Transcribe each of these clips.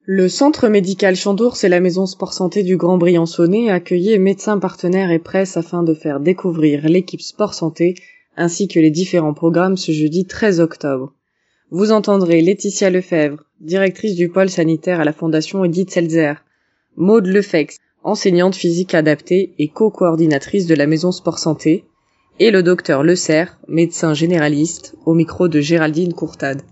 Le centre médical Chandours et la maison sport santé du Grand Briançonnais accueillaient médecins partenaires et presse afin de faire découvrir l'équipe sport santé ainsi que les différents programmes ce jeudi 13 octobre. Vous entendrez Laetitia Lefebvre, directrice du pôle sanitaire à la Fondation Edith Seltzer, Maude Lefex, enseignante physique adaptée et co-coordinatrice de la maison sport santé, et le docteur Le Serre, médecin généraliste, au micro de Géraldine Courtade.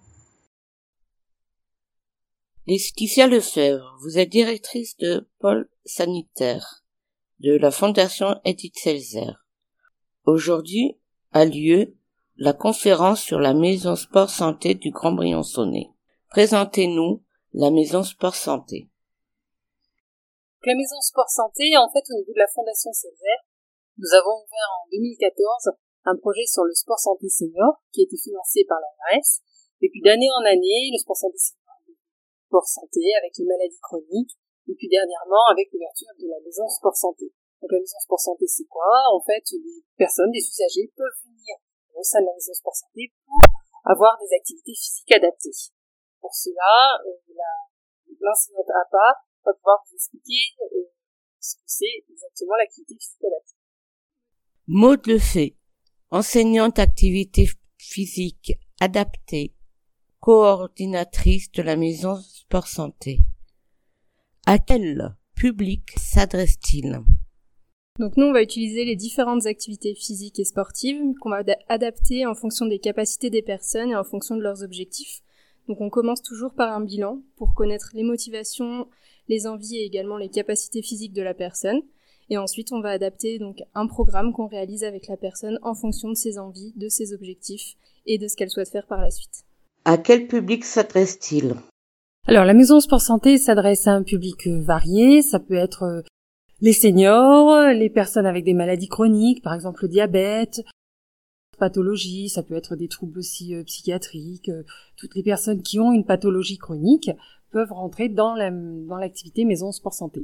Laetitia Lefebvre, vous êtes directrice de pôle sanitaire de la Fondation Edith Seltzer. Aujourd'hui a lieu la conférence sur la maison sport santé du Grand Briançonnais. Présentez-nous la maison sport santé. La maison sport santé, en fait, au niveau de la Fondation Seltzer, nous avons ouvert en 2014 un projet sur le sport santé senior qui a été financé par l'ARS. Et puis d'année en année, le sport santé senior, sport santé avec les maladies chroniques, et puis dernièrement avec l'ouverture de la maison sport santé. Donc la maison sport santé, c'est quoi? En fait, des personnes, des usagers peuvent venir au sein de la maison sport santé pour avoir des activités physiques adaptées. Pour cela, l'enseignante APA va pouvoir vous expliquer ce que c'est exactement l'activité physique adaptée. Maude Lefebvre, enseignante activité physique adaptée, coordinatrice de la maison sport santé. À quel public s'adresse-t-il? Donc nous, on va utiliser les différentes activités physiques et sportives qu'on va adapter en fonction des capacités des personnes et en fonction de leurs objectifs. Donc on commence toujours par un bilan pour connaître les motivations, les envies et également les capacités physiques de la personne. Et ensuite, on va adapter donc un programme qu'on réalise avec la personne en fonction de ses envies, de ses objectifs et de ce qu'elle souhaite faire par la suite. À quel public s'adresse-t-il? Alors, la maison sport santé s'adresse à un public varié. Ça peut être les seniors, les personnes avec des maladies chroniques, par exemple le diabète, pathologie, ça peut être des troubles aussi psychiatriques. Toutes les personnes qui ont une pathologie chronique peuvent rentrer dans l'activité maison sport santé.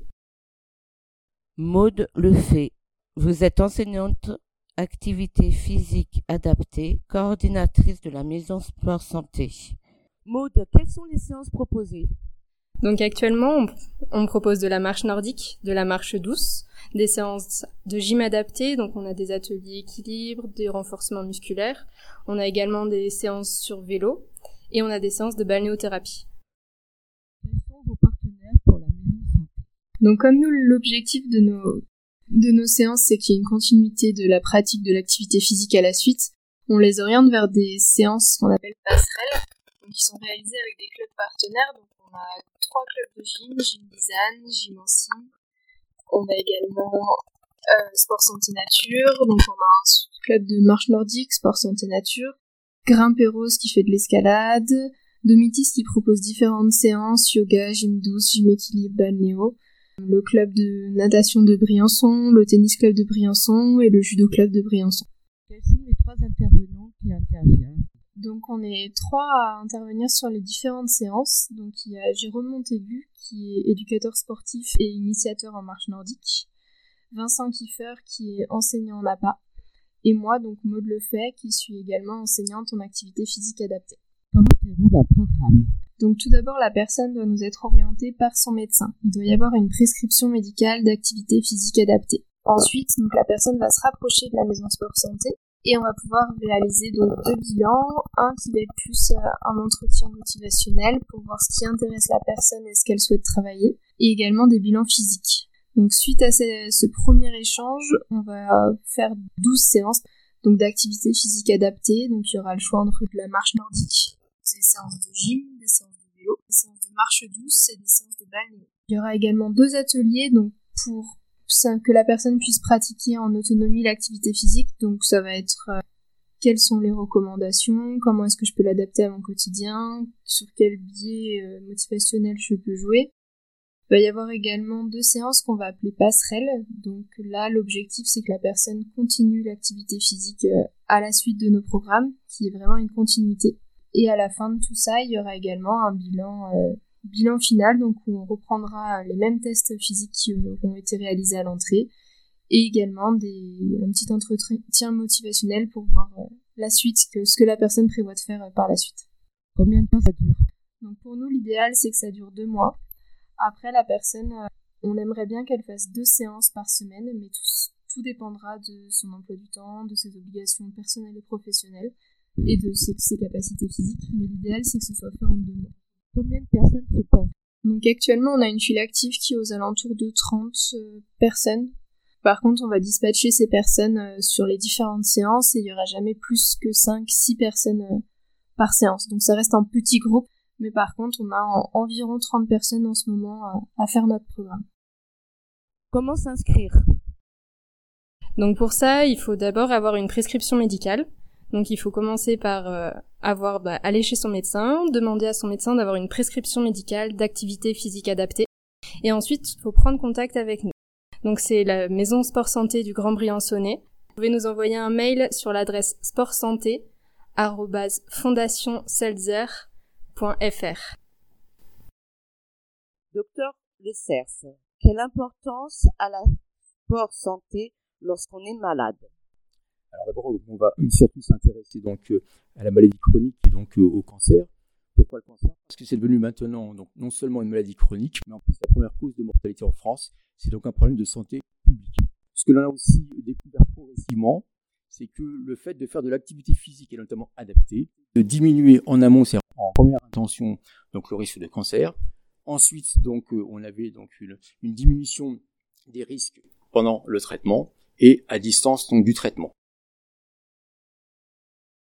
Maude Lefebvre, vous êtes enseignante activité physique adaptée, coordinatrice de la maison sport santé. Maude, quelles sont les séances proposées? Donc actuellement, on propose de la marche nordique, de la marche douce, des séances de gym adapté, donc on a des ateliers équilibre, des renforcements musculaires, on a également des séances sur vélo et on a des séances de balnéothérapie. Quels sont vos partenaires pour la maison santé? Donc comme nous, l'objectif de nos séances, c'est qu'il y ait une continuité de la pratique de l'activité physique à la suite, on les oriente vers des séances qu'on appelle passerelles, qui sont réalisées avec des clubs partenaires. Donc on a 3 clubs de gym Bizane, Gym Ancy. On a également Sport Santé Nature, donc on a un club de marche nordique, Sport Santé Nature, Grimpéros qui fait de l'escalade, Domitis qui propose différentes séances, yoga, gym douce, gym équilibre, balnéo, le club de natation de Briançon, le tennis club de Briançon et le judo club de Briançon. Quels sont les 3 intervenants qui interviennent? Donc on est 3 à intervenir sur les différentes séances. Donc il y a Jérôme Montaigu qui est éducateur sportif et initiateur en marche nordique, Vincent Kiefer qui est enseignant en APA, et moi donc Maude Lefebvre qui suis également enseignante en activité physique adaptée. Comment déroule un programme? Donc tout d'abord, la personne doit nous être orientée par son médecin. Il doit y avoir une prescription médicale d'activité physique adaptée. Ensuite, donc la personne va se rapprocher de la maison sport santé et on va pouvoir réaliser donc 2 bilans. Un qui va être plus un entretien motivationnel pour voir ce qui intéresse la personne et ce qu'elle souhaite travailler, et également des bilans physiques. Donc suite à ce premier échange, on va faire 12 séances donc d'activité physique adaptée. Donc il y aura le choix entre de la marche nordique, des séances de gym, des séances de vélo, des séances de marche douce et des séances de balnéo. Il y aura également 2 ateliers donc pour que la personne puisse pratiquer en autonomie l'activité physique. Donc ça va être quelles sont les recommandations, comment est-ce que je peux l'adapter à mon quotidien, sur quel biais motivationnel je peux jouer. Il va y avoir également 2 séances qu'on va appeler passerelles. Donc là, l'objectif, c'est que la personne continue l'activité physique à la suite de nos programmes, qui est vraiment une continuité. Et à la fin de tout ça, il y aura également un bilan final, donc où on reprendra les mêmes tests physiques qui auront été réalisés à l'entrée, et également un petit entretien motivationnel pour voir la suite, ce que la personne prévoit de faire par la suite. Combien de temps ça dure? Donc pour nous, l'idéal, c'est que ça dure 2 mois. Après, la personne, on aimerait bien qu'elle fasse 2 séances par semaine, mais tout dépendra de son emploi du temps, de ses obligations personnelles et professionnelles, et de ses capacités physiques. Mais l'idéal, c'est que ce soit fait en 2 mois. Combien de personnes se passent ? Donc actuellement, on a une file active qui est aux alentours de 30 personnes. Par contre, on va dispatcher ces personnes sur les différentes séances et il n'y aura jamais plus que 5-6 personnes par séance. Donc ça reste un petit groupe, mais par contre, on a environ 30 personnes en ce moment à faire notre programme. Comment s'inscrire ? Donc pour ça, il faut d'abord avoir une prescription médicale. Donc il faut commencer par aller chez son médecin, demander à son médecin d'avoir une prescription médicale d'activité physique adaptée. Et ensuite, il faut prendre contact avec nous. Donc c'est la maison Sport Santé du Grand Briançonnais. Vous pouvez nous envoyer un mail sur l'adresse sportsanté@fondationselzer.fr. Docteur Le Cerf, quelle importance a la sport santé lorsqu'on est malade ? Alors d'abord, on va surtout s'intéresser donc à la maladie chronique et donc au cancer. Pourquoi le cancer ? Parce que c'est devenu maintenant donc non seulement une maladie chronique, mais en plus la première cause de mortalité en France. C'est donc un problème de santé publique. Ce que l'on a aussi découvert progressivement, c'est que le fait de faire de l'activité physique et notamment adaptée, de diminuer en amont, c'est en première intention, donc le risque de cancer. Ensuite, donc on avait donc une diminution des risques pendant le traitement et à distance donc du traitement.